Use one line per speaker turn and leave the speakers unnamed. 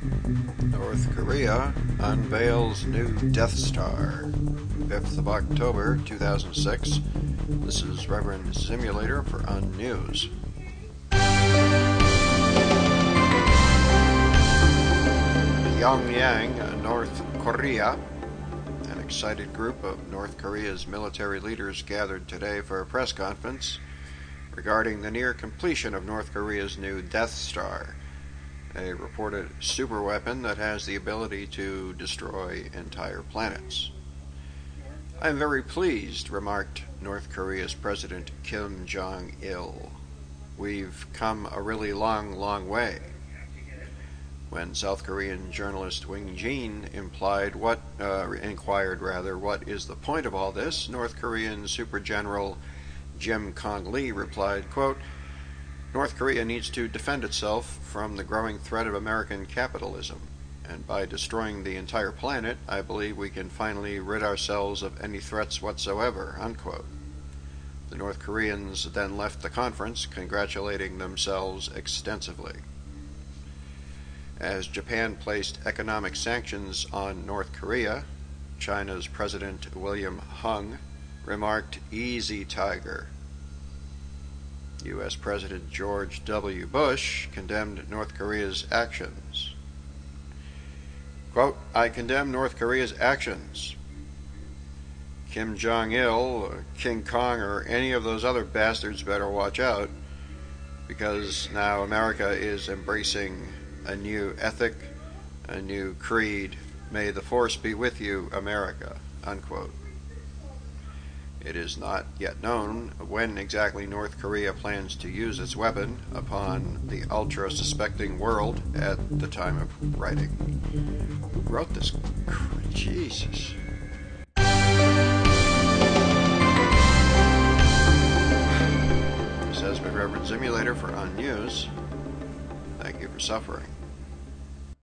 North Korea unveils new Death Star. 5th of October 2006. This is Reverend Simulator for Unnews. Pyongyang, North Korea. An excited group of North Korea's military leaders gathered today for a press conference regarding the near completion of North Korea's new Death Star, a reported superweapon that has the ability to destroy entire planets. "I am very pleased," remarked North Korea's President Kim Jong-il. "We've come a really long way." When South Korean journalist Wing Jin inquired what is the point of all this, North Korean Super General Jim Kong-lee replied, quote, "North Korea needs to defend itself from the growing threat of American capitalism, and by destroying the entire planet, I believe we can finally rid ourselves of any threats whatsoever," unquote. The North Koreans then left the conference, congratulating themselves extensively. As Japan placed economic sanctions on North Korea, China's President William Hung remarked, "Easy, Tiger." U.S. President George W. Bush condemned North Korea's actions. Quote, "I condemn North Korea's actions. Kim Jong-il, King Kong, or any of those other bastards better watch out, because now America is embracing a new ethic, a new creed. May the force be with you, America," unquote. It is not yet known when exactly North Korea plans to use its weapon upon the ultra-suspecting world at the time of writing. Who wrote this? Jesus. This has been Reverend Simulator for Unnews. Thank you for suffering.